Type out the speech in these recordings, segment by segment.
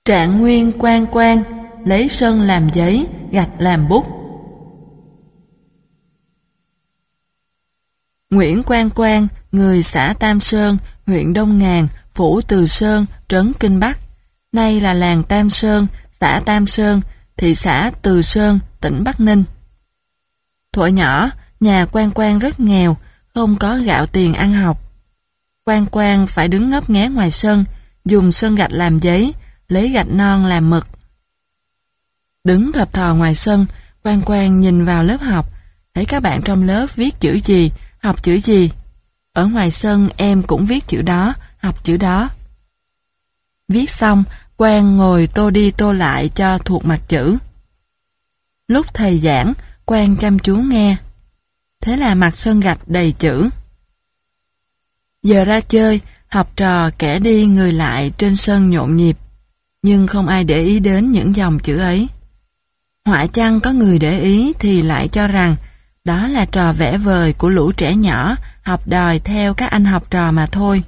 Trạng Nguyên Quang Quang lấy sơn làm giấy, gạch làm bút. Nguyễn Quang Quang, người xã Tam Sơn, huyện Đông Ngàn, phủ Từ Sơn, trấn Kinh Bắc. Nay là làng Tam Sơn, xã Tam Sơn, thị xã Từ Sơn, tỉnh Bắc Ninh. Thuở nhỏ, nhà Quang Quang rất nghèo, không có gạo tiền ăn học. Quang Quang phải đứng ngấp nghé ngoài sân, dùng sơn gạch làm giấy, lấy gạch non làm mực. Đứng thập thò ngoài sân, Quang Quang nhìn vào lớp học, thấy các bạn trong lớp viết chữ gì, học chữ gì. Ở ngoài sân em cũng viết chữ đó, học chữ đó. Viết xong, Quang ngồi tô đi tô lại cho thuộc mặt chữ. Lúc thầy giảng, Quang chăm chú nghe. Thế là mặt sân gạch đầy chữ. Giờ ra chơi, học trò kẻ đi người lại trên sân nhộn nhịp, nhưng không ai để ý đến những dòng chữ ấy. Họa chăng có người để ý thì lại cho rằng đó là trò vẽ vời của lũ trẻ nhỏ học đòi theo các anh học trò mà thôi.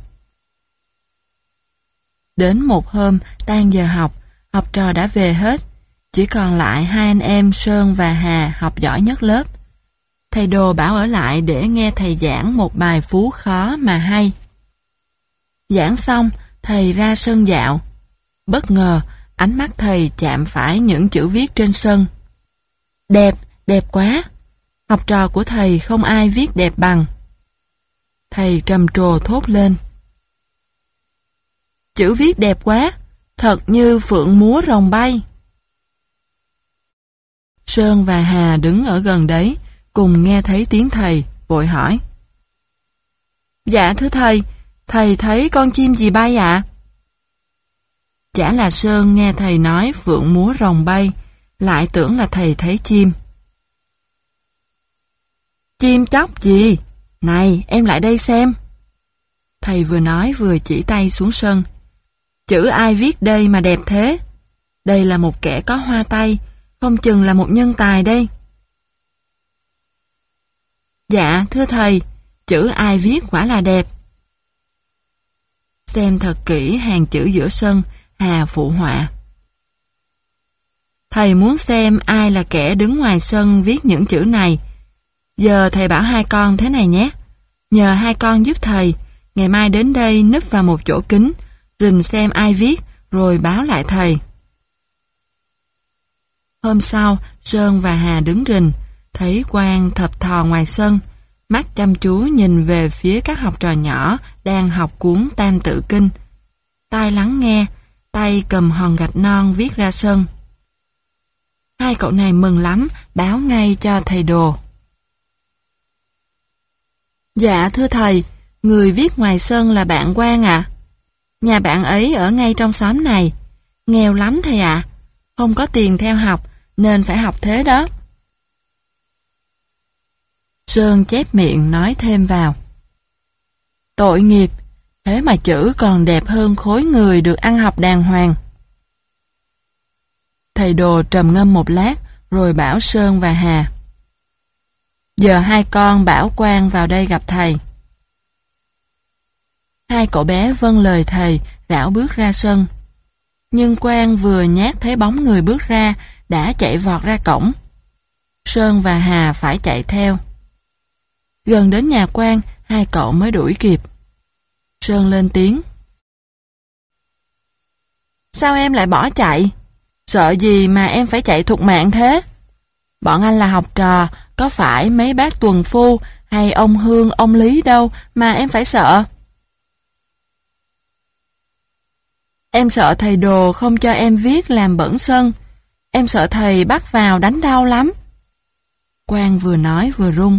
Đến một hôm tan giờ học, học trò đã về hết, chỉ còn lại hai anh em Sơn và Hà học giỏi nhất lớp. Thầy Đồ bảo ở lại để nghe thầy giảng một bài phú khó mà hay. Giảng xong, thầy ra sân dạo. Bất ngờ, ánh mắt thầy chạm phải những chữ viết trên sân. Đẹp, đẹp quá! Học trò của thầy không ai viết đẹp bằng. Thầy trầm trồ thốt lên. Chữ viết đẹp quá, thật như phượng múa rồng bay. Sơn và Hà đứng ở gần đấy, cùng nghe thấy tiếng thầy, vội hỏi. Dạ thưa thầy, thầy thấy con chim gì bay ạ? Chả là Sơn nghe thầy nói phượng múa rồng bay, lại tưởng là thầy thấy chim. Chim chóc gì? Này, em lại đây xem. Thầy vừa nói vừa chỉ tay xuống sân. Chữ ai viết đây mà đẹp thế? Đây là một kẻ có hoa tay, không chừng là một nhân tài đây. Dạ, thưa thầy, chữ ai viết quả là đẹp. Xem thật kỹ hàng chữ giữa sân, Hà phụ họa. Thầy muốn xem ai là kẻ đứng ngoài sân viết những chữ này. Giờ thầy bảo hai con thế này nhé. Nhờ hai con giúp thầy, ngày mai đến đây núp vào một chỗ kín, rình xem ai viết, rồi báo lại thầy. Hôm sau, Sơn và Hà đứng rình, thấy Quang thập thò ngoài sân, mắt chăm chú nhìn về phía các học trò nhỏ đang học cuốn Tam Tự Kinh. Tai lắng nghe, tay cầm hòn gạch non viết ra sân. Hai cậu này mừng lắm, báo ngay cho thầy Đồ. Dạ thưa thầy, người viết ngoài sân là bạn Quang ạ. Nhà bạn ấy ở ngay trong xóm này. Nghèo lắm thầy ạ. Không có tiền theo học, nên phải học thế đó. Sơn chép miệng nói thêm vào. Tội nghiệp, thế mà chữ còn đẹp hơn khối người được ăn học đàng hoàng. Thầy Đồ trầm ngâm một lát, rồi bảo Sơn và Hà. Giờ hai con bảo Quang vào đây gặp thầy. Hai cậu bé vâng lời thầy, rảo bước ra sân. Nhưng Quang vừa nhát thấy bóng người bước ra, đã chạy vọt ra cổng. Sơn và Hà phải chạy theo. Gần đến nhà Quang, hai cậu mới đuổi kịp. Sơn lên tiếng. Sao em lại bỏ chạy? Sợ gì mà em phải chạy thục mạng thế? Bọn anh là học trò, có phải mấy bác tuần phu hay ông Hương, ông Lý đâu mà em phải sợ? Em sợ thầy Đồ không cho em viết làm bẩn sân. Em sợ thầy bắt vào đánh đau lắm. Quang vừa nói vừa run.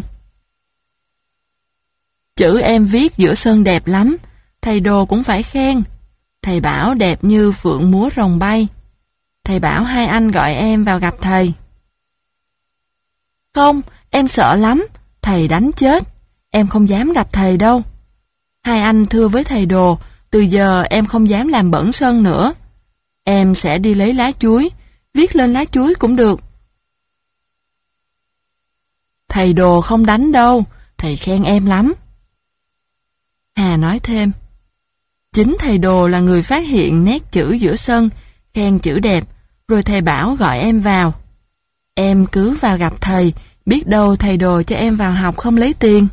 Chữ em viết giữa sân đẹp lắm, thầy Đồ cũng phải khen. Thầy bảo đẹp như phượng múa rồng bay. Thầy bảo hai anh gọi em vào gặp thầy. Không, em sợ lắm, thầy đánh chết. Em không dám gặp thầy đâu. Hai anh thưa với thầy Đồ, từ giờ em không dám làm bẩn sân nữa. Em sẽ đi lấy lá chuối, viết lên lá chuối cũng được. Thầy Đồ không đánh đâu, thầy khen em lắm. Hà nói thêm. Chính thầy Đồ là người phát hiện nét chữ giữa sân khen chữ đẹp, rồi thầy bảo gọi em vào. Em cứ vào gặp thầy, biết đâu thầy đồ cho em vào học không lấy tiền.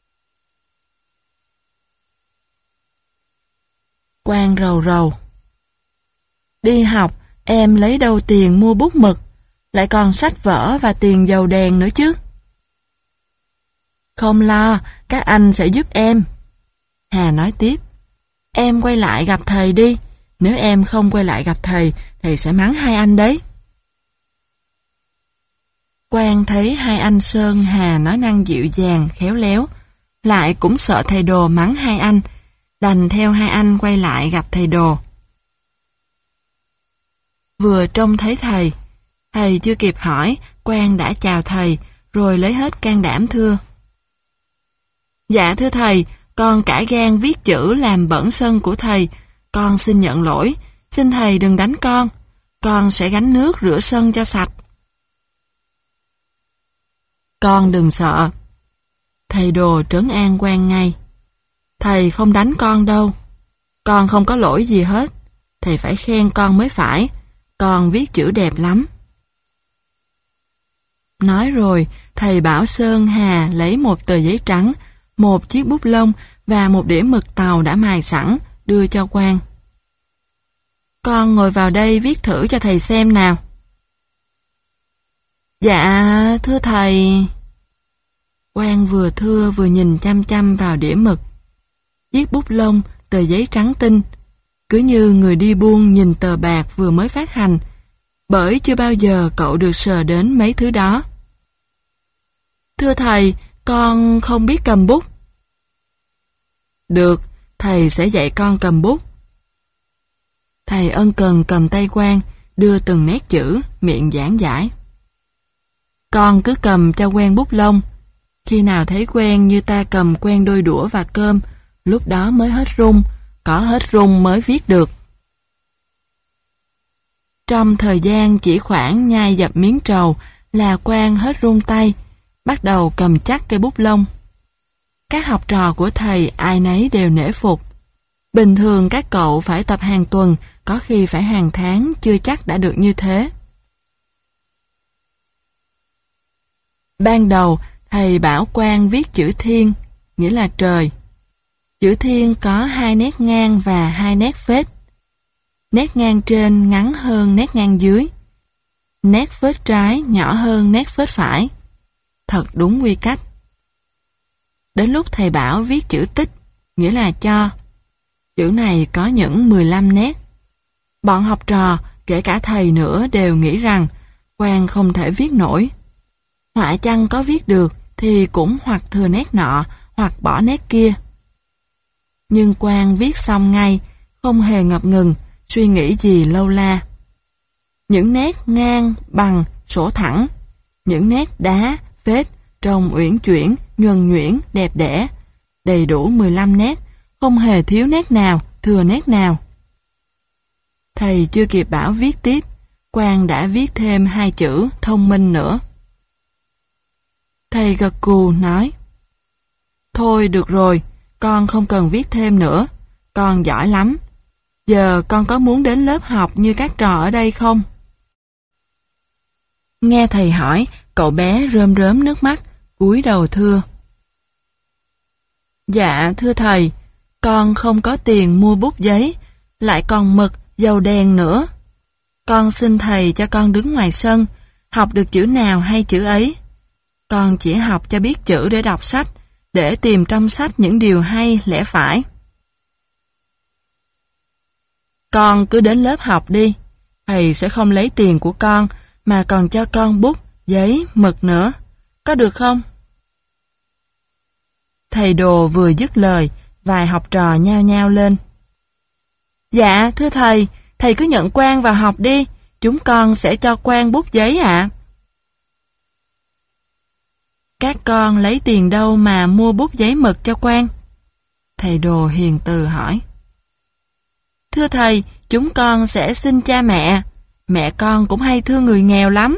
Quang rầu rầu. Đi học, em lấy đâu tiền mua bút mực, lại còn sách vở và tiền dầu đèn nữa chứ. Không lo, các anh sẽ giúp em. Hà nói tiếp. Em quay lại gặp thầy đi, nếu em không quay lại gặp thầy, thầy sẽ mắng hai anh đấy. Quang thấy hai anh Sơn Hà nói năng dịu dàng, khéo léo, lại cũng sợ thầy đồ mắng hai anh, đành theo hai anh quay lại gặp thầy đồ. Vừa trông thấy thầy chưa kịp hỏi, Quang đã chào thầy, rồi lấy hết can đảm thưa. Dạ thưa thầy, con cả gan viết chữ làm bẩn sân của thầy, con xin nhận lỗi, xin thầy đừng đánh con sẽ gánh nước rửa sân cho sạch. Con đừng sợ. Thầy đồ trấn an Quang ngay. Thầy không đánh con đâu, con không có lỗi gì hết, thầy phải khen con mới phải, con viết chữ đẹp lắm. Nói rồi, thầy bảo Sơn Hà lấy một tờ giấy trắng, một chiếc bút lông và một đĩa mực tàu đã mài sẵn, đưa cho Quang. Con ngồi vào đây viết thử cho thầy xem nào. Dạ, thưa thầy. Quang vừa thưa vừa nhìn chăm chăm vào đĩa mực. Chiếc bút lông, tờ giấy trắng tinh, cứ như người đi buôn nhìn tờ bạc vừa mới phát hành, bởi chưa bao giờ cậu được sờ đến mấy thứ đó. Thưa thầy, con không biết cầm bút. Được, thầy sẽ dạy con cầm bút. Thầy ân cần cầm tay Quang, đưa từng nét chữ, miệng giảng giải. Con cứ cầm cho quen bút lông. Khi nào thấy quen như ta cầm quen đôi đũa và cơm, lúc đó mới hết run, có hết run mới viết được. Trong thời gian chỉ khoảng nhai dập miếng trầu là Quang hết run tay, bắt đầu cầm chắc cây bút lông. Các học trò của thầy ai nấy đều nể phục. Bình thường các cậu phải tập hàng tuần, có khi phải hàng tháng, chưa chắc đã được như thế. Ban đầu, thầy bảo Quang viết chữ thiên, nghĩa là trời. Chữ thiên có 2 nét ngang và 2 nét phết. Nét ngang trên ngắn hơn nét ngang dưới. Nét phết trái nhỏ hơn nét phết phải. Thật đúng quy cách. Đến lúc thầy bảo viết chữ tích, nghĩa là cho. Chữ này có những 15 nét. Bọn học trò, kể cả thầy nữa đều nghĩ rằng Quang không thể viết nổi. Họa chăng có viết được thì cũng hoặc thừa nét nọ hoặc bỏ nét kia. Nhưng Quang viết xong ngay, không hề ngập ngừng, suy nghĩ gì lâu la. Những nét ngang, bằng, sổ thẳng, những nét đá, vết, trông uyển chuyển, nhuần nhuyễn, đẹp đẽ, đầy đủ 15 nét, không hề thiếu nét nào, thừa nét nào. Thầy chưa kịp bảo viết tiếp, Quang đã viết thêm 2 chữ thông minh nữa. Thầy gật gù nói, thôi được rồi, con không cần viết thêm nữa, con giỏi lắm. Giờ con có muốn đến lớp học như các trò ở đây không? Nghe thầy hỏi, cậu bé rơm rớm nước mắt, cúi đầu thưa. Dạ thưa thầy, con không có tiền mua bút giấy, lại còn mực, dầu đèn nữa. Con xin thầy cho con đứng ngoài sân, học được chữ nào hay chữ ấy. Con chỉ học cho biết chữ để đọc sách, để tìm trong sách những điều hay, lẽ phải. Con cứ đến lớp học đi, thầy sẽ không lấy tiền của con, mà còn cho con bút, giấy, mực nữa. Có được không? Thầy đồ vừa dứt lời, vài học trò nhao nhao lên. Dạ, thưa thầy, thầy cứ nhận Quang vào học đi, chúng con sẽ cho Quang bút giấy ạ. Các con lấy tiền đâu mà mua bút giấy mực cho Quang? Thầy đồ hiền từ hỏi. Thưa thầy, chúng con sẽ xin cha mẹ con cũng hay thương người nghèo lắm.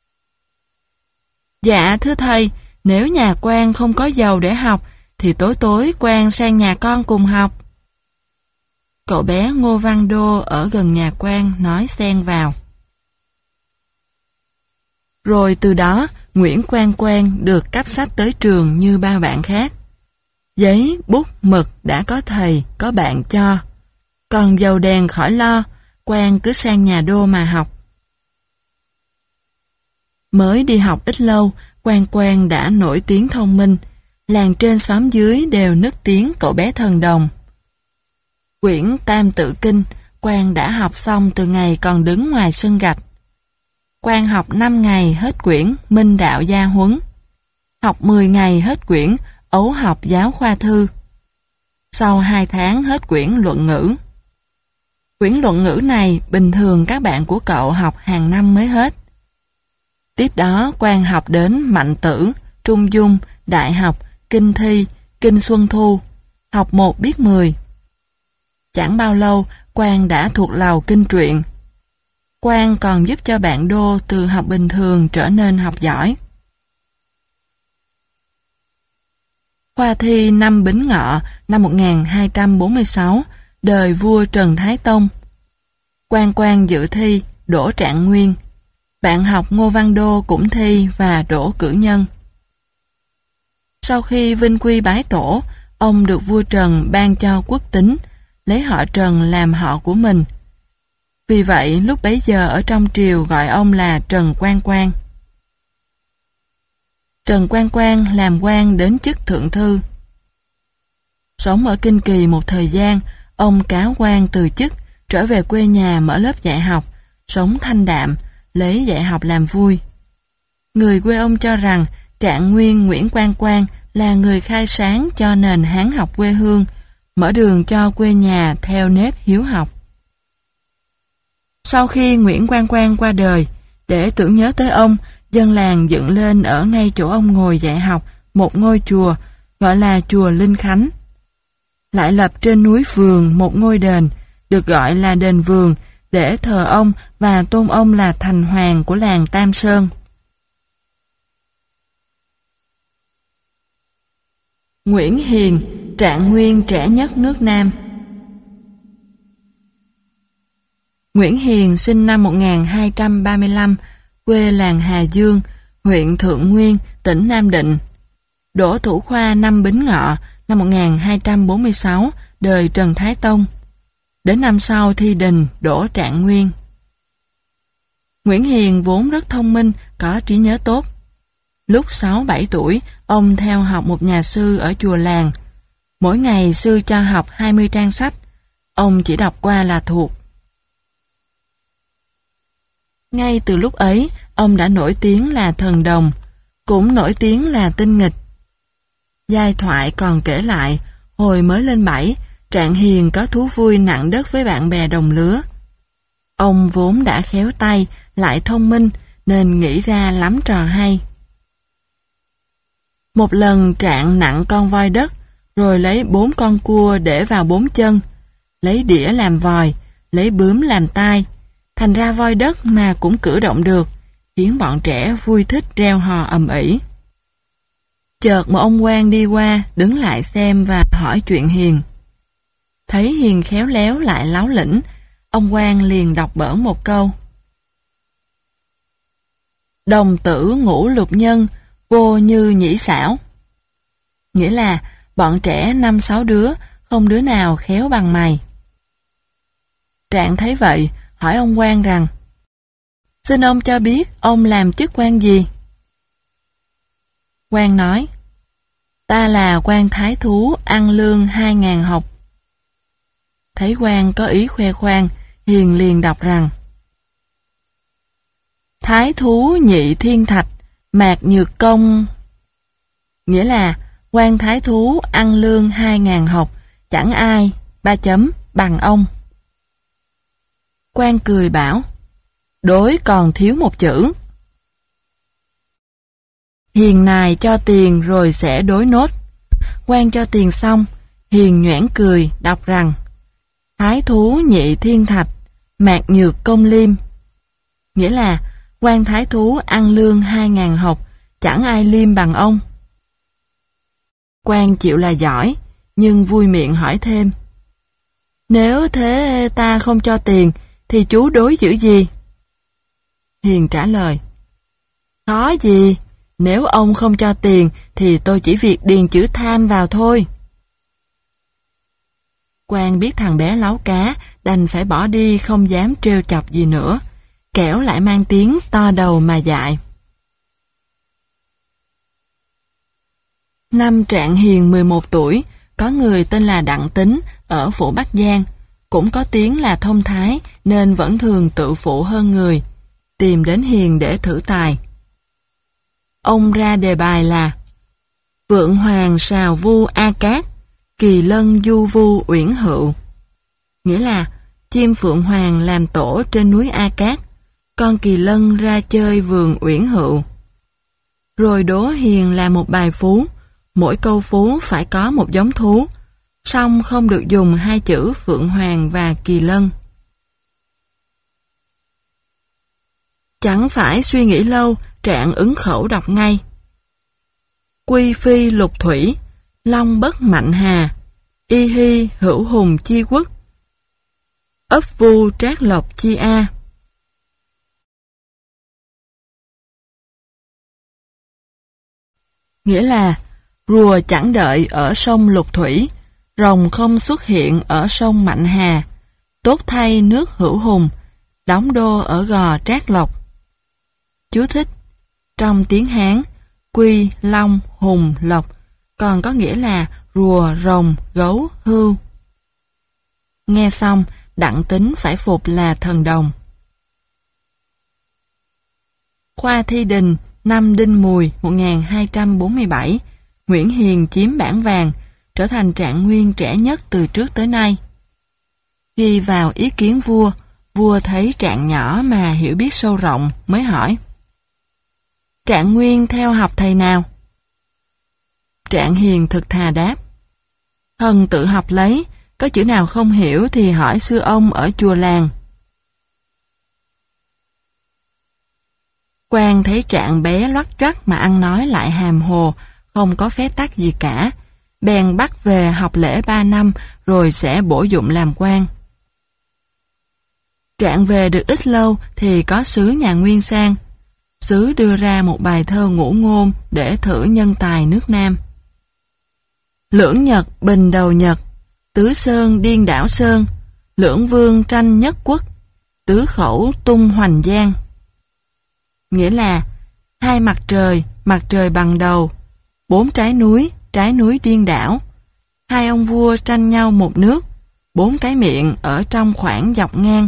Dạ thưa thầy, nếu nhà Quang không có giàu để học, thì tối tối Quang sang nhà con cùng học. Cậu bé Ngô Văn Đô ở gần nhà quan nói xen vào. Rồi từ đó, Nguyễn Quang Quang được cắp sách tới trường như bao bạn khác. Giấy, bút, mực đã có thầy, có bạn cho. Còn dầu đèn khỏi lo, Quang cứ sang nhà Đô mà học. Mới đi học ít lâu, Quang Quang đã nổi tiếng thông minh. Làng trên xóm dưới đều nức tiếng cậu bé thần đồng. Quyển Tam Tự Kinh, Quang đã học xong từ ngày còn đứng ngoài sân gạch. Quang học 5 ngày hết quyển Minh Đạo Gia Huấn. Học 10 ngày hết quyển Ấu Học Giáo Khoa Thư. Sau 2 tháng hết quyển Luận Ngữ. Quyển Luận Ngữ này bình thường các bạn của cậu học hàng năm mới hết. Tiếp đó Quang học đến Mạnh Tử, Trung Dung, Đại học, Kinh Thi, Kinh Xuân Thu. Học 1 biết 10. Chẳng bao lâu, Quang đã thuộc lầu kinh truyện. Quang còn giúp cho bạn Đô từ học bình thường trở nên học giỏi. Khoa thi năm Bính Ngọ năm 1246, đời vua Trần Thái Tông. Quang dự thi, đỗ trạng nguyên. Bạn học Ngô Văn Đô cũng thi và đỗ cử nhân. Sau khi vinh quy bái tổ, ông được vua Trần ban cho quốc tính, lấy họ Trần làm họ của mình. Vì vậy, lúc bấy giờ ở trong triều gọi ông là Trần Quang Quang. Trần Quang Quang làm quan đến chức thượng thư. Sống ở Kinh Kỳ một thời gian, ông cáo quan từ chức, trở về quê nhà mở lớp dạy học, sống thanh đạm, lấy dạy học làm vui. Người quê ông cho rằng Trạng Nguyên Nguyễn Quang Quang là người khai sáng cho nền Hán học quê hương, mở đường cho quê nhà theo nếp hiếu học. Sau khi Nguyễn Quang Quang qua đời, để tưởng nhớ tới ông, dân làng dựng lên ở ngay chỗ ông ngồi dạy học một ngôi chùa gọi là chùa Linh Khánh. Lại lập trên núi Vườn một ngôi đền, được gọi là đền Vườn, để thờ ông và tôn ông là thành hoàng của làng Tam Sơn. Nguyễn Hiền, Trạng Nguyên trẻ nhất nước Nam. Nguyễn Hiền sinh năm 1235, quê làng Hà Dương, huyện Thượng Nguyên, tỉnh Nam Định. Đỗ thủ khoa năm Bính Ngọ năm 1246, đời Trần Thái Tông. Đến năm sau thi đình đỗ trạng nguyên. Nguyễn Hiền vốn rất thông minh, có trí nhớ tốt. Lúc 6-7 tuổi, ông theo học một nhà sư ở chùa làng. Mỗi ngày sư cho học 20 trang sách, ông chỉ đọc qua là thuộc. Ngay từ lúc ấy, ông đã nổi tiếng là thần đồng, cũng nổi tiếng là tinh nghịch. Giai thoại còn kể lại, hồi mới lên 7, Trạng Hiền có thú vui nặng đất với bạn bè đồng lứa. Ông vốn đã khéo tay, lại thông minh, nên nghĩ ra lắm trò hay. Một lần Trạng nặng con voi đất, rồi lấy 4 con cua để vào 4 chân, lấy đĩa làm vòi, lấy bướm làm tai, thành ra voi đất mà cũng cử động được, khiến bọn trẻ vui thích reo hò ầm ĩ. Chợt một ông quan đi qua, đứng lại xem và hỏi chuyện Hiền. Thấy Hiền khéo léo lại láo lĩnh, ông quan liền đọc bỡn một câu. Đồng tử ngũ lục nhân, vô như nhĩ xảo. Nghĩa là bọn trẻ 5-6 đứa, không đứa nào khéo bằng mày. Trạng thấy vậy, hỏi ông quan rằng, xin ông cho biết ông làm chức quan gì? Quan nói, ta là quan thái thú ăn lương 2.000 học. Thấy quan có ý khoe khoang, Hiền liền đọc rằng, thái thú nhị thiên thạch, mạc nhược công. Nghĩa là quan thái thú ăn lương 2.000 học, chẳng ai, 3 chấm, bằng ông. Quan cười bảo, đối còn thiếu một chữ. Hiền nài cho tiền rồi sẽ đối nốt. Quan cho tiền xong, Hiền nhoẻn cười đọc rằng, thái thú nhị thiên thạch, mạc nhược công liêm. Nghĩa là quan thái thú ăn lương 2.000 học, chẳng ai liêm bằng ông. Quan chịu là giỏi, nhưng vui miệng hỏi thêm, Nếu thế ta không cho tiền, thì chú đối xử gì? Hiền trả lời, khó gì, nếu ông không cho tiền, thì tôi chỉ việc điền chữ tham vào thôi. Quang biết thằng bé láu cá, đành phải bỏ đi không dám trêu chọc gì nữa, kẻo lại mang tiếng to đầu mà dại. Năm Trạng Hiền 11 tuổi, có người tên là Đặng Tính ở phủ Bắc Giang, cũng có tiếng là thông thái nên vẫn thường tự phụ hơn người, tìm đến Hiền để thử tài. Ông ra đề bài là Vượng Hoàng Sào Vu A Cát, Kỳ Lân Du Vu Uyển Hựu, nghĩa là chim Phượng Hoàng làm tổ trên núi A Cát, con Kỳ Lân ra chơi vườn Uyển Hựu. Rồi đố Hiền là một bài phú, mỗi câu phú phải có một giống thú, song không được dùng hai chữ Phượng Hoàng và Kỳ Lân. Chẳng phải suy nghĩ lâu, Trạng ứng khẩu đọc ngay. Quy phi lục thủy, long bất mạnh hà, y hy hữu hùng chi quốc, ấp vu trác lộc chi a. Nghĩa là rùa chẳng đợi ở sông Lục Thủy, rồng không xuất hiện ở sông Mạnh Hà, tốt thay nước hữu hùng, đóng đô ở gò Trác Lộc. Chú thích: trong tiếng Hán, quy, long, hùng, lộc còn có nghĩa là rùa, rồng, gấu, hươu. Nghe xong, Đặng Tính phải phục là thần đồng. Khoa thi đình, năm Đinh Mùi 1247, Nguyễn Hiền chiếm bảng vàng, trở thành trạng nguyên trẻ nhất từ trước tới nay. Ghi vào ý kiến vua, vua thấy Trạng nhỏ mà hiểu biết sâu rộng, mới hỏi: Trạng nguyên theo học thầy nào? Trạng Hiền thực thà đáp: Thần tự học lấy, có chữ nào không hiểu thì hỏi sư ông ở chùa làng. Quang thấy Trạng bé loắt choắt mà ăn nói lại hàm hồ, không có phép tắc gì cả, bèn bắt về học lễ 3 năm rồi sẽ bổ dụng làm quan. Trạng về được ít lâu thì có sứ nhà Nguyên sang. Sứ đưa ra một bài thơ ngũ ngôn để thử nhân tài nước Nam. Lưỡng Nhật bình đầu Nhật, tứ sơn điên đảo sơn, lưỡng vương tranh nhất quốc, tứ khẩu tung hoành giang. Nghĩa là hai mặt trời bằng đầu, bốn trái núi điên đảo, hai ông vua tranh nhau một nước, bốn cái miệng ở trong khoảng dọc ngang.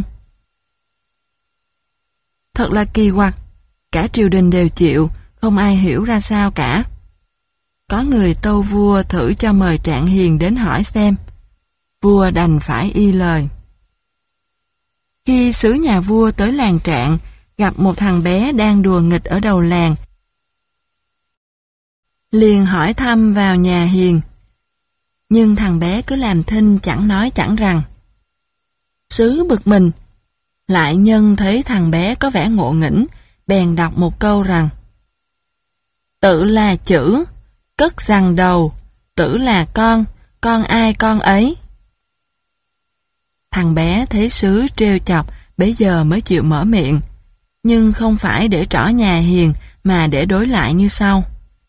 Thật là kỳ quặc, cả triều đình đều chịu, không ai hiểu ra sao cả. Có người tâu vua thử cho mời Trạng Hiền đến hỏi xem. Vua đành phải y lời. Khi sứ nhà vua tới làng Trạng, gặp một thằng bé đang đùa nghịch ở đầu làng, liền hỏi thăm vào nhà Hiền. Nhưng thằng bé cứ làm thinh chẳng nói chẳng rằng. Sứ bực mình, lại nhân thấy thằng bé có vẻ ngộ nghĩnh, bèn đọc một câu rằng: Tự là chữ, cất rằng đầu, tử là con ai con ấy. Thằng bé thấy sứ trêu chọc, bấy giờ mới chịu mở miệng, nhưng không phải để trỏ nhà Hiền mà để đối lại như sau: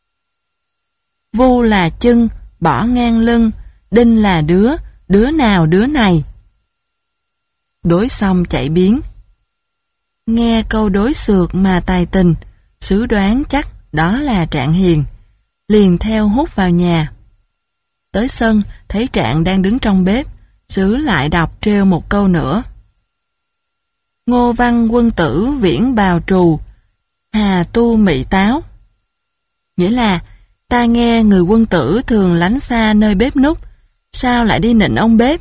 Vu là chân, bỏ ngang lưng, đinh là đứa nào đứa này. Đối xong chạy biến. Nghe câu đối xược mà tài tình, sứ đoán chắc đó là Trạng Hiền, liền theo hút vào nhà. Tới sân, thấy Trạng đang đứng trong bếp, sứ lại đọc trêu một câu nữa: Ngô văn quân tử viễn bào trù, hà tu mị táo. Nghĩa là ta nghe người quân tử thường lánh xa nơi bếp núc, sao lại đi nịnh ông bếp?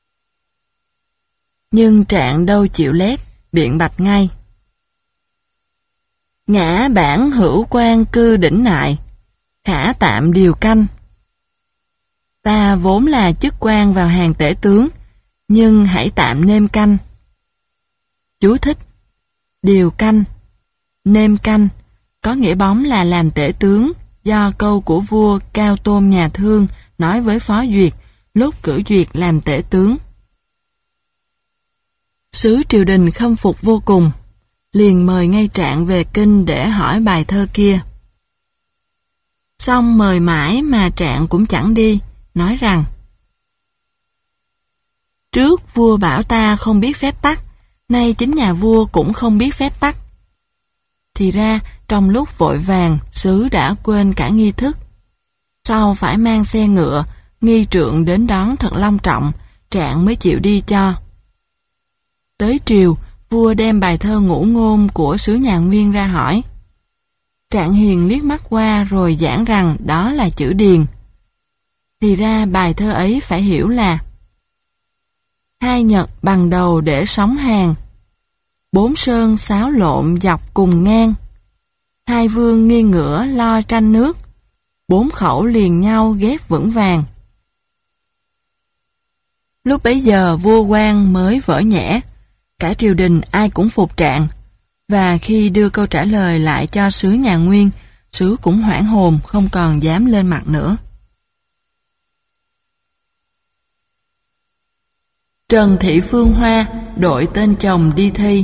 Nhưng Trạng đâu chịu lép, biện bạch ngay: Ngã bản hữu quan cư đỉnh nại, khả tạm điều canh. Ta vốn là chức quan vào hàng tể tướng, nhưng hãy tạm nêm canh. Chú thích: điều canh, nêm canh có nghĩa bóng là làm tể tướng, do câu của vua Cao Tôn nhà Thương nói với Phó Duyệt lúc cử Duyệt làm tể tướng. Sứ triều đình khâm phục vô cùng, liền mời ngay Trạng về kinh để hỏi bài thơ kia. Xong mời mãi mà Trạng cũng chẳng đi, nói rằng: Trước vua bảo ta không biết phép tắc, nay chính nhà vua cũng không biết phép tắc. Thì ra, trong lúc vội vàng, sứ đã quên cả nghi thức. Sau phải mang xe ngựa, nghi trượng đến đón thật long trọng, Trạng mới chịu đi cho. Tới triều, vua đem bài thơ ngũ ngôn của sứ nhà Nguyên ra hỏi. Trạng hiền liếc mắt qua rồi giảng rằng đó là chữ điền. Thì ra bài thơ ấy phải hiểu là: Hai nhật bằng đầu để sóng hàng, bốn sơn xáo lộn dọc cùng ngang, hai vương nghiêng ngửa lo tranh nước, bốn khẩu liền nhau ghép vững vàng. Lúc bấy giờ vua quan mới vỡ nhẽ, cả triều đình ai cũng phục Trạng, và khi đưa câu trả lời lại cho sứ nhà Nguyên, sứ cũng hoảng hồn không còn dám lên mặt nữa. Trần Thị Phương Hoa đội tên chồng đi thi.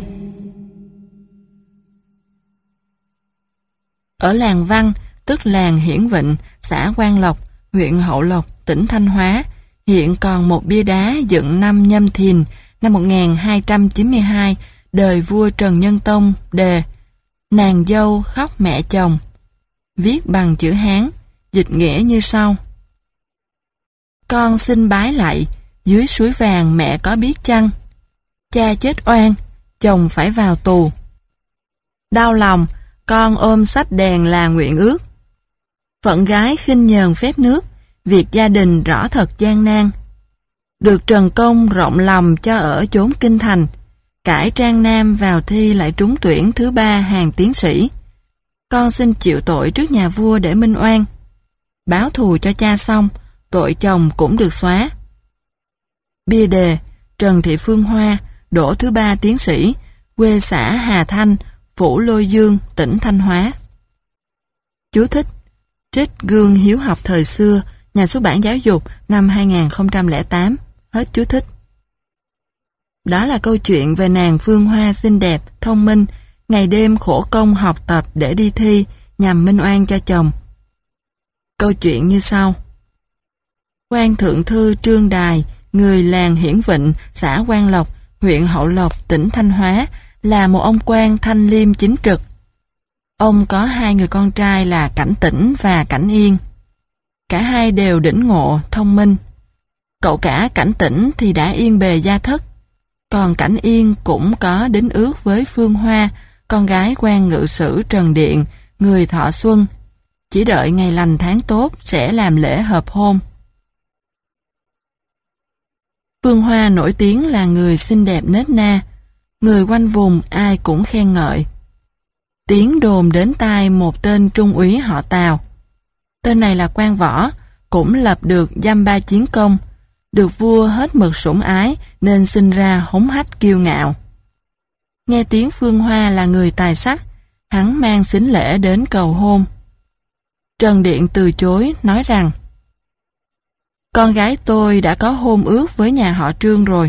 Ở làng Văn, tức làng Hiển Vịnh, xã Quang Lộc, huyện Hậu Lộc, tỉnh Thanh Hóa, hiện còn một bia đá dựng năm Nhâm Thìn, năm 1292, đời vua Trần Nhân Tông, đề Nàng dâu khóc mẹ chồng, viết bằng chữ Hán, dịch nghĩa như sau: Con xin bái lạy, dưới suối vàng mẹ có biết chăng? Cha chết oan, chồng phải vào tù. Đau lòng, con ôm sách đèn là nguyện ước. Phận gái khinh nhờn phép nước, việc gia đình rõ thật gian nan. Được Trần Công rộng lòng cho ở chốn kinh thành, cải trang nam vào thi lại trúng tuyển thứ 3 hàng tiến sĩ. Con xin chịu tội trước nhà vua để minh oan. Báo thù cho cha xong, tội chồng cũng được xóa. Bia đề: Trần Thị Phương Hoa, đỗ thứ 3 tiến sĩ, quê xã Hà Thanh, phủ Lôi Dương, tỉnh Thanh Hóa. Chú thích: Trích Gương Hiếu Học thời xưa, nhà xuất bản Giáo dục, năm 2008. Hết chú thích. Đó là câu chuyện về nàng Phương Hoa xinh đẹp, thông minh, ngày đêm khổ công học tập để đi thi nhằm minh oan cho chồng. Câu chuyện như sau: Quan Thượng Thư Trương Đài, người làng Hiển Vịnh, xã Quang Lộc, huyện Hậu Lộc, tỉnh Thanh Hóa, là một ông quan thanh liêm chính trực. Ông có 2 người con trai là Cảnh Tĩnh và Cảnh Yên. Cả hai đều đỉnh ngộ, thông minh. Cậu cả Cảnh Tĩnh thì đã yên bề gia thất, còn Cảnh Yên cũng có đính ước với Phương Hoa, con gái quan ngự sử Trần Điện, người thọ xuân, chỉ đợi ngày lành tháng tốt sẽ làm lễ hợp hôn. Phương Hoa nổi tiếng là người xinh đẹp nết na, người quanh vùng ai cũng khen ngợi. Tiếng đồn đến tai một tên trung úy họ Tào. Tên này là quan võ, cũng lập được dăm 3 chiến công, được vua hết mực sủng ái nên sinh ra hống hách kiêu ngạo. Nghe tiếng Phương Hoa là người tài sắc, hắn mang sính lễ đến cầu hôn. Trần Điện từ chối, nói rằng: Con gái tôi đã có hôn ước với nhà họ Trương rồi.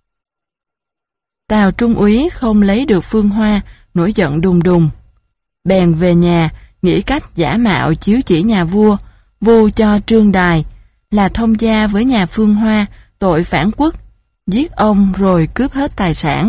Tào trung úy không lấy được Phương Hoa, nổi giận đùng đùng. Bèn về nhà, nghĩ cách giả mạo chiếu chỉ nhà vua, vu cho Trương Đài là thông gia với nhà Phương Hoa, tội phản quốc, giết ông rồi cướp hết tài sản.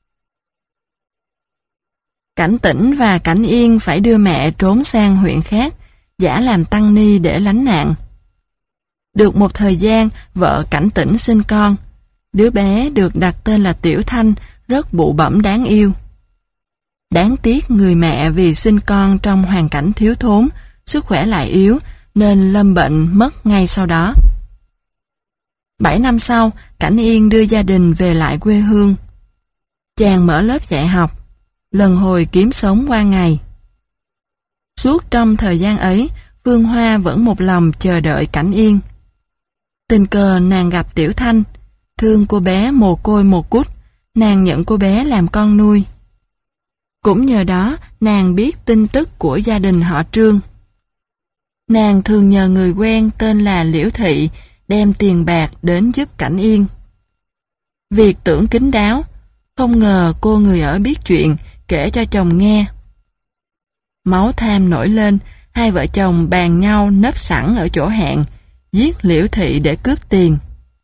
Cảnh Tĩnh và Cảnh Yên phải đưa mẹ trốn sang huyện khác, giả làm tăng ni để lánh nạn. Được một thời gian, vợ Cảnh Tĩnh sinh con. Đứa bé được đặt tên là Tiểu Thanh, rất bụ bẫm đáng yêu. Đáng tiếc người mẹ vì sinh con trong hoàn cảnh thiếu thốn, sức khỏe lại yếu, nên lâm bệnh mất ngay sau đó. 7 năm sau, Cảnh Yên đưa gia đình về lại quê hương. Chàng mở lớp dạy học, lần hồi kiếm sống qua ngày. Suốt trong thời gian ấy, Phương Hoa vẫn một lòng chờ đợi Cảnh Yên. Tình cờ nàng gặp Tiểu Thanh, thương cô bé mồ côi một cút, nàng nhận cô bé làm con nuôi. Cũng nhờ đó, nàng biết tin tức của gia đình họ Trương. Nàng thường nhờ người quen tên là Liễu Thị đem tiền bạc đến giúp Cảnh Yên. Việc tưởng kín đáo, Không ngờ cô người ở biết chuyện, kể cho chồng nghe. Máu tham nổi lên, hai vợ chồng bàn nhau nấp sẵn ở chỗ hẹn, giết Liễu Thị để cướp tiền.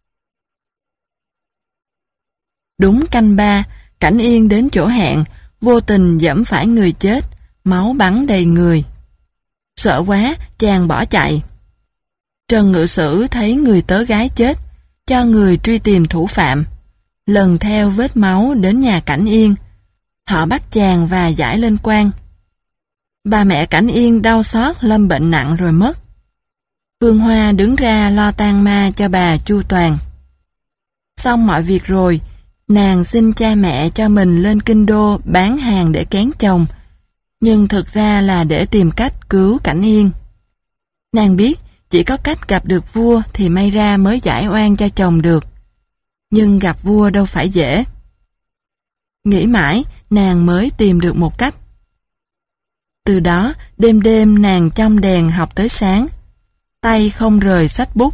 Đúng canh 3, Cảnh Yên đến chỗ hẹn, vô tình giẫm phải người chết, máu bắn đầy người. Sợ quá, chàng bỏ chạy. Trần Ngự Sử thấy người tớ gái chết, cho người truy tìm thủ phạm, lần theo vết máu đến nhà Cảnh Yên. Họ bắt chàng và giải lên quan. Bà mẹ Cảnh Yên đau xót lâm bệnh nặng rồi mất. Phương Hoa đứng ra lo tang ma cho bà chu toàn. Xong mọi việc rồi, nàng xin cha mẹ cho mình lên kinh đô bán hàng để kén chồng, nhưng thực ra là để tìm cách cứu Cảnh Yên. Nàng biết chỉ có cách gặp được vua thì may ra mới giải oan cho chồng được. Nhưng gặp vua đâu phải dễ. Nghĩ mãi, nàng mới tìm được một cách. Từ đó, đêm đêm nàng chăm đèn học tới sáng, tay không rời sách bút.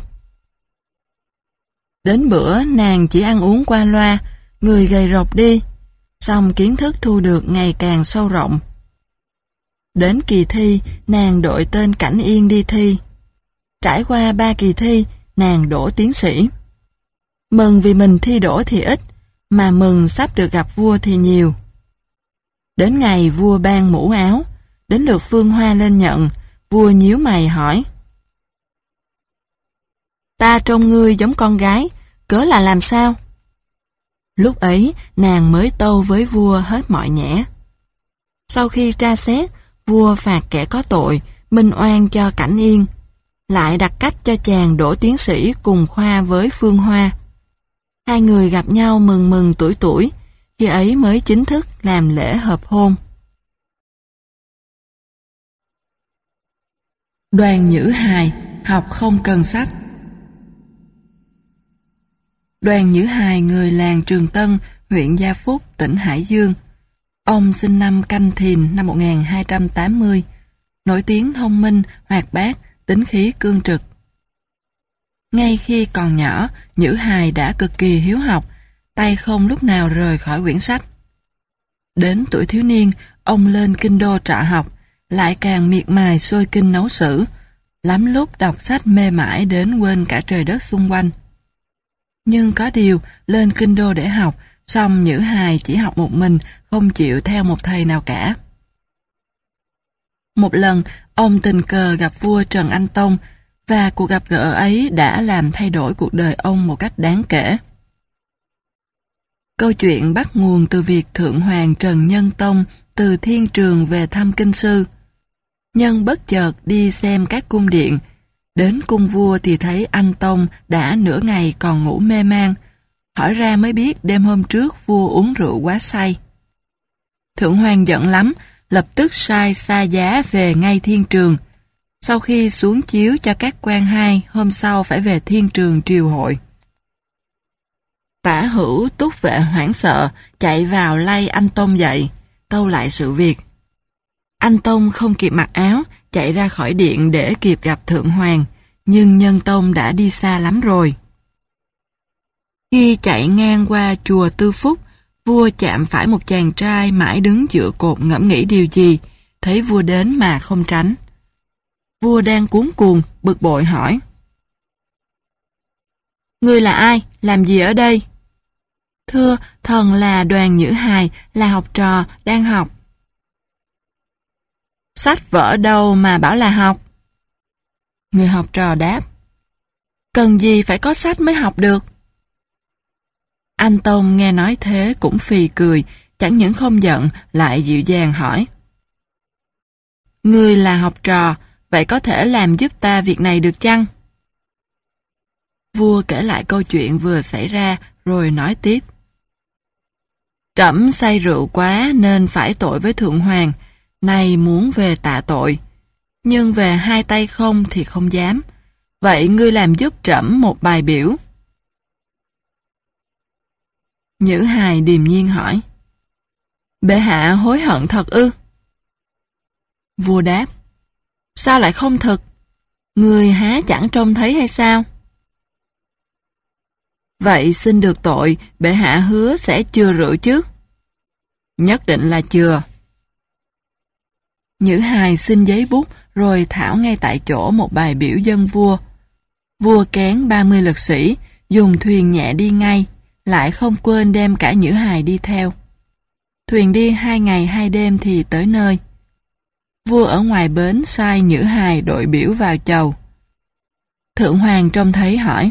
Đến bữa nàng chỉ ăn uống qua loa, người gầy rộc đi, song kiến thức thu được ngày càng sâu rộng. Đến kỳ thi, nàng đội tên Cảnh Yên đi thi. Trải qua 3 kỳ thi, nàng đỗ tiến sĩ. Mừng vì mình thi đỗ thì ít, mà mừng sắp được gặp vua thì nhiều. Đến ngày vua ban mũ áo, đến lượt Phương Hoa lên nhận, vua nhíu mày hỏi: "Ta trông ngươi giống con gái, cớ là làm sao?" Lúc ấy, nàng mới tâu với vua hết mọi nhẽ. Sau khi tra xét, vua phạt kẻ có tội, minh oan cho Cảnh Yên, lại đặt cách cho chàng đỗ tiến sĩ cùng khoa với Phương Hoa. Hai người gặp nhau mừng mừng tuổi tuổi, khi ấy mới chính thức làm lễ hợp hôn. Đoàn Nhữ Hài, học không cần sách. Đoàn Nhữ Hài người làng Trường Tân, huyện Gia Phúc, tỉnh Hải Dương. Ông sinh năm Canh Thìn năm 1280, nổi tiếng thông minh, hoạt bát, tính khí cương trực. Ngay khi còn nhỏ, Nhữ Hài đã cực kỳ hiếu học, tay không lúc nào rời khỏi quyển sách. Đến tuổi thiếu niên, ông lên kinh đô trọ học, lại càng miệt mài sôi kinh nấu sử, lắm lúc đọc sách mê mải đến quên cả trời đất xung quanh. Nhưng có điều, lên kinh đô để học, song Nhữ Hài chỉ học một mình, không chịu theo một thầy nào cả. Một lần, ông tình cờ gặp vua Trần Anh Tông, và cuộc gặp gỡ ấy đã làm thay đổi cuộc đời ông một cách đáng kể. Câu chuyện bắt nguồn từ việc Thượng Hoàng Trần Nhân Tông từ Thiên Trường về thăm Kinh Sư. Nhân bất chợt đi xem các cung điện, đến cung vua thì thấy anh Tông đã nửa ngày còn ngủ mê man, hỏi ra mới biết đêm hôm trước vua uống rượu quá say. Thượng Hoàng giận lắm, lập tức sai xa giá về ngay Thiên Trường. Sau khi xuống chiếu cho các quan hai, hôm sau phải về Thiên Trường triều hội. Tả Hữu túc vệ hoảng sợ, chạy vào lay anh Tông dậy, tâu lại sự việc. Anh Tông không kịp mặc áo, chạy ra khỏi điện để kịp gặp Thượng Hoàng, nhưng Nhân Tông đã đi xa lắm rồi. Khi chạy ngang qua chùa Tư Phúc, vua chạm phải một chàng trai mãi đứng giữa cột ngẫm nghĩ điều gì, thấy vua đến mà không tránh. Vua đang cuống cuồng, bực bội hỏi: "Ngươi là ai? Làm gì ở đây?" "Thưa, thần là Đoàn Nhữ Hài, là học trò, đang học." "Sách vở đâu mà bảo là học?" Người học trò đáp: "Cần gì phải có sách mới học được." Anh Tông nghe nói thế cũng phì cười, chẳng những không giận, lại dịu dàng hỏi: "Ngươi là học trò, vậy có thể làm giúp ta việc này được chăng?" Vua kể lại câu chuyện vừa xảy ra, rồi nói tiếp: "Trẫm say rượu quá nên phải tội với Thượng Hoàng, nay muốn về tạ tội, nhưng về hai tay không thì không dám. Vậy ngươi làm giúp trẫm một bài biểu." Nhữ Hài điềm nhiên hỏi: "Bệ hạ hối hận thật ư?" Vua đáp: "Sao lại không thực? Ngươi há chẳng trông thấy hay sao?" "Vậy xin được tội, bệ hạ hứa sẽ chừa rượu chứ?" Nhất định là chừa. Nhữ Hài xin giấy bút rồi thảo ngay tại chỗ một bài biểu dân vua. Vua kén 30 lực sĩ, dùng thuyền nhẹ đi ngay, lại không quên đem cả Nhữ Hài đi theo. Thuyền đi 2 ngày 2 đêm thì tới nơi. Vua ở ngoài bến sai Nhữ Hài đội biểu vào chầu. Thượng Hoàng trông thấy hỏi: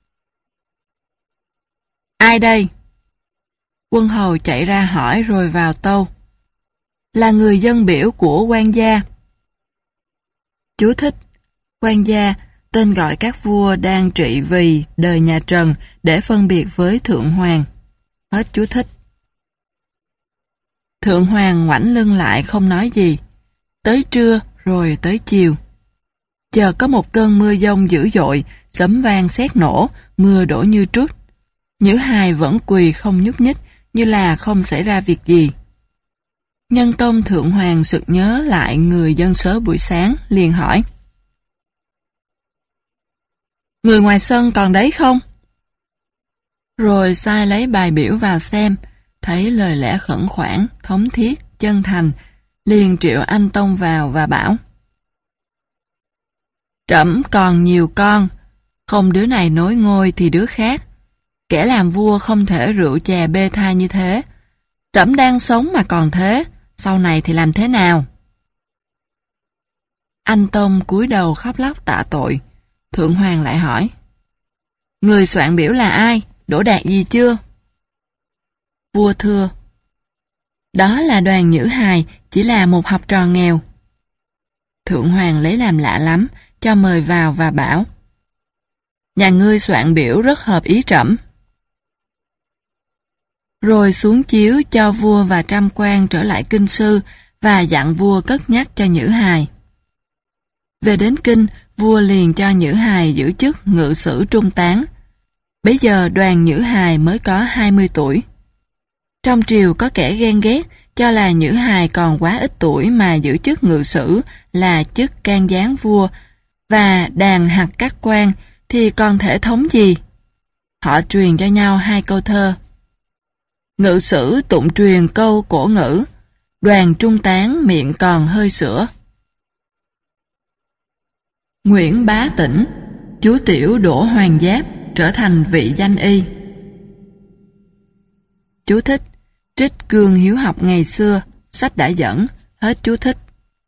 Ai đây? Quân hầu chạy ra hỏi rồi vào tâu: Là người dân biểu của quan gia. Chú thích: Quan gia, tên gọi các vua đang trị vì đời nhà Trần để phân biệt với Thượng Hoàng. Hết chú thích. Thượng Hoàng ngoảnh lưng lại không nói gì. Tới trưa rồi tới chiều. Chợt có một cơn mưa giông dữ dội, sấm vang sét nổ, mưa đổ như trút. Nhữ Hài vẫn quỳ không nhúc nhích, như là không xảy ra việc gì. Nhân Tông Thượng Hoàng sực nhớ lại người dân sớ buổi sáng, liền hỏi: Người ngoài sân còn đấy không? Rồi sai lấy bài biểu vào xem, thấy lời lẽ khẩn khoản, thống thiết, chân thành, liền triệu anh Tông vào và bảo: Trẫm còn nhiều con, không đứa này nối ngôi thì đứa khác. Kẻ làm vua không thể rượu chè bê tha như thế. Trẫm đang sống mà còn thế, sau này thì làm thế nào? Anh Tông cúi đầu khóc lóc tạ tội. Thượng Hoàng lại hỏi: Người soạn biểu là ai? Đỗ đạt gì chưa? Vua thưa: Đó là Đoàn Nhữ Hài, chỉ là một học trò nghèo. Thượng Hoàng lấy làm lạ lắm, cho mời vào và bảo: Nhà ngươi soạn biểu rất hợp ý trẫm. Rồi xuống chiếu cho vua và trăm quan trở lại kinh sư và dặn vua cất nhắc cho Nhữ Hài. Về đến kinh, vua liền cho Nhữ Hài giữ chức ngự sử trung tán. Bấy giờ Đoàn Nhữ Hài mới có 20 tuổi. Trong triều có kẻ ghen ghét, cho là Nhữ Hài còn quá ít tuổi mà giữ chức ngự sử là chức can gián vua, và đàn hạt các quan thì còn thể thống gì. Họ truyền cho nhau 2 câu thơ. Ngự sử tụng truyền câu cổ ngữ, Đoàn trung tán miệng còn hơi sữa. Nguyễn Bá Tĩnh, chú tiểu Đỗ Hoàng Giáp, trở thành vị danh y. Chú thích: Trích Gương Hiếu Học ngày xưa, sách đã dẫn. Hết chú thích.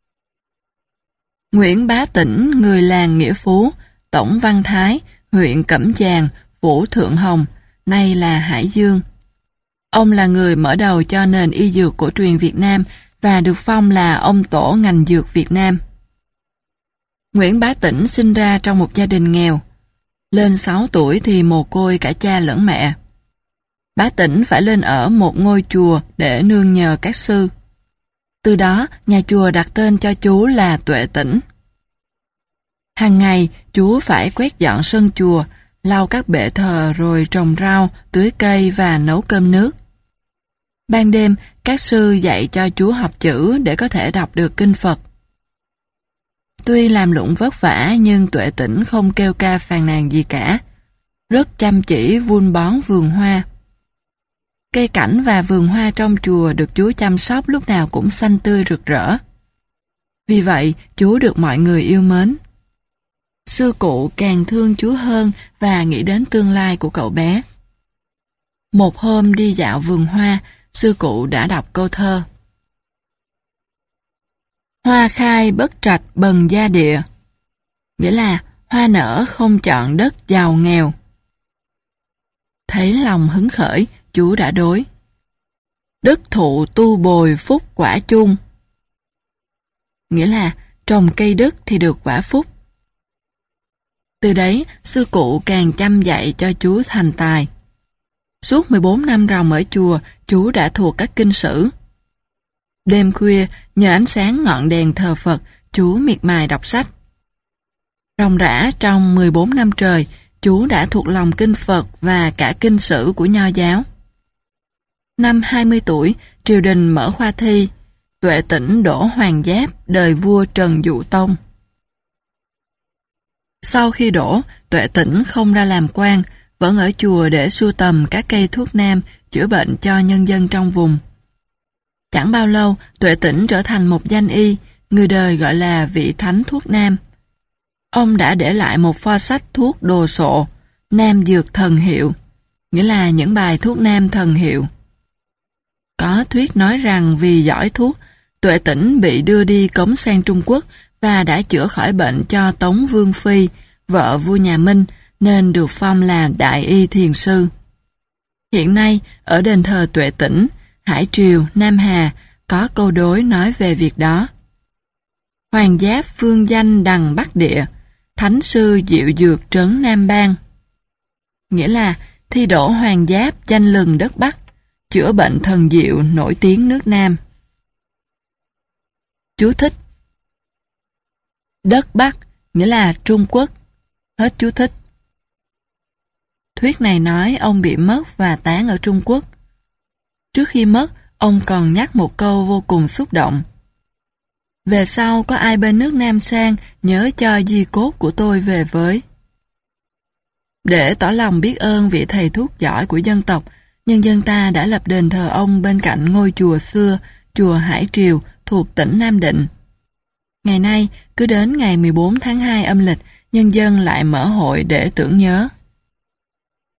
Nguyễn Bá Tĩnh, người làng Nghĩa Phú, Tổng Văn Thái, huyện Cẩm Giàng, phủ Thượng Hồng, nay là Hải Dương. Ông là người mở đầu cho nền y dược cổ truyền Việt Nam và được phong là ông tổ ngành dược Việt Nam. Nguyễn Bá Tĩnh sinh ra trong một gia đình nghèo. Lên 6 tuổi thì mồ côi cả cha lẫn mẹ. Bá Tĩnh phải lên ở một ngôi chùa để nương nhờ các sư. Từ đó, nhà chùa đặt tên cho chú là Tuệ Tĩnh. Hàng ngày, chú phải quét dọn sân chùa, lau các bệ thờ rồi trồng rau, tưới cây và nấu cơm nước. Ban đêm, các sư dạy cho chú học chữ để có thể đọc được kinh Phật. Tuy làm lụng vất vả nhưng Tuệ Tĩnh không kêu ca phàn nàn gì cả. Rất chăm chỉ vun bón vườn hoa. Cây cảnh và vườn hoa trong chùa được chú chăm sóc lúc nào cũng xanh tươi rực rỡ. Vì vậy, chú được mọi người yêu mến. Sư cụ càng thương chú hơn và nghĩ đến tương lai của cậu bé. Một hôm đi dạo vườn hoa, sư cụ đã đọc câu thơ: Hoa khai bất trạch bần gia địa, nghĩa là hoa nở không chọn đất giàu nghèo. Thấy lòng hứng khởi, chú đã đối: Đất thụ tu bồi phúc quả chung, nghĩa là trồng cây đất thì được quả phúc. Từ đấy, sư cụ càng chăm dạy cho chú thành tài. Suốt 14 năm ròng ở chùa, chú đã thuộc các kinh sử. Đêm khuya, nhờ ánh sáng ngọn đèn thờ Phật, chú miệt mài đọc sách. Ròng rã trong 14 năm trời, chú đã thuộc lòng kinh Phật và cả kinh sử của Nho giáo. Năm 20 tuổi, triều đình mở khoa thi, Tuệ Tĩnh Đỗ Hoàng Giáp đời vua Trần Dụ Tông. Sau khi đỗ, Tuệ Tĩnh không ra làm quan, vẫn ở chùa để sưu tầm các cây thuốc nam chữa bệnh cho nhân dân trong vùng. Chẳng bao lâu, Tuệ Tĩnh trở thành một danh y, người đời gọi là vị thánh thuốc nam. Ông đã để lại một pho sách thuốc đồ sộ, Nam Dược Thần Hiệu, nghĩa là những bài thuốc nam thần hiệu. Có thuyết nói rằng vì giỏi thuốc, Tuệ Tĩnh bị đưa đi cống sang Trung Quốc và đã chữa khỏi bệnh cho Tống Vương Phi, vợ vua nhà Minh, nên được phong là Đại Y Thiền Sư. Hiện nay, ở đền thờ Tuệ Tĩnh, Hải Triều, Nam Hà, có câu đối nói về việc đó. Hoàng giáp phương danh đằng Bắc Địa, Thánh sư diệu dược trấn Nam Bang. Nghĩa là thi đỗ hoàng giáp danh lừng đất Bắc, chữa bệnh thần diệu nổi tiếng nước Nam. Chú thích: đất Bắc nghĩa là Trung Quốc. Hết chú thích. Thuyết này nói ông bị mất và táng ở Trung Quốc. Trước khi mất, ông còn nhắc một câu vô cùng xúc động. Về sau có ai bên nước Nam sang nhớ cho di cốt của tôi về với. Để tỏ lòng biết ơn vị thầy thuốc giỏi của dân tộc, nhân dân ta đã lập đền thờ ông bên cạnh ngôi chùa xưa, chùa Hải Triều thuộc tỉnh Nam Định. Ngày nay, cứ đến ngày 14 tháng 2 âm lịch, nhân dân lại mở hội để tưởng nhớ.